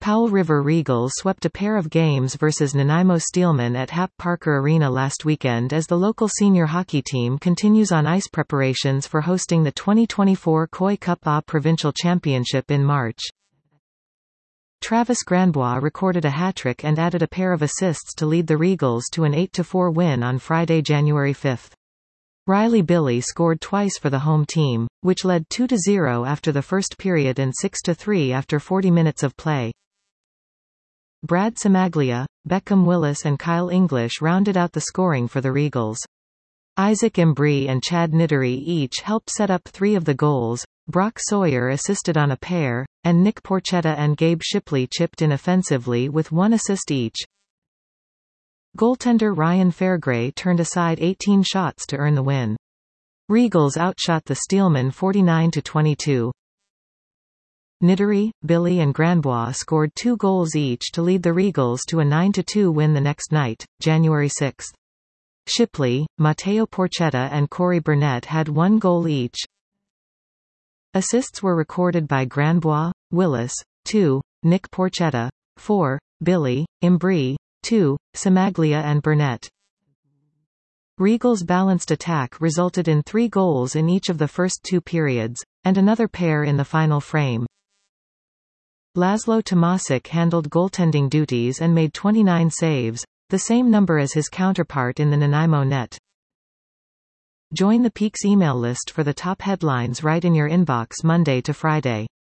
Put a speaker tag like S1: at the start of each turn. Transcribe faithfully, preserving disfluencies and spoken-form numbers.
S1: Powell River Regals swept a pair of games versus Nanaimo Steelmen at Hap Parker Arena last weekend as the local senior hockey team continues on ice preparations for hosting the twenty twenty-four Koi Cup A Provincial Championship in March. Travis Granbois recorded a hat-trick and added a pair of assists to lead the Regals to an eight to four win on Friday, January fifth. Riley Billy scored twice for the home team, which led two to zero after the first period and six to three after forty minutes of play. Brad Samaglia, Beckham Willis and Kyle English rounded out the scoring for the Regals. Isaac Embry and Chad Nittery each helped set up three of the goals, Brock Sawyer assisted on a pair, and Nick Porchetta and Gabe Shipley chipped in offensively with one assist each. Goaltender Ryan Fairgray turned aside eighteen shots to earn the win. Regals outshot the Steelmen forty-nine to twenty-two. Nittery, Billy and Granbois scored two goals each to lead the Regals to a nine to two win the next night, January sixth. Shipley, Matteo Porchetta and Corey Burnett had one goal each. Assists were recorded by Granbois, Willis, two, Nick Porchetta, four, Billy, Embry, two, Samaglia and Burnett. Regals' balanced attack resulted in three goals in each of the first two periods, and another pair in the final frame. Laszlo Tomasic handled goaltending duties and made twenty-nine saves, the same number as his counterpart in the Nanaimo net. Join the Peaks email list for the top headlines right in your inbox Monday to Friday.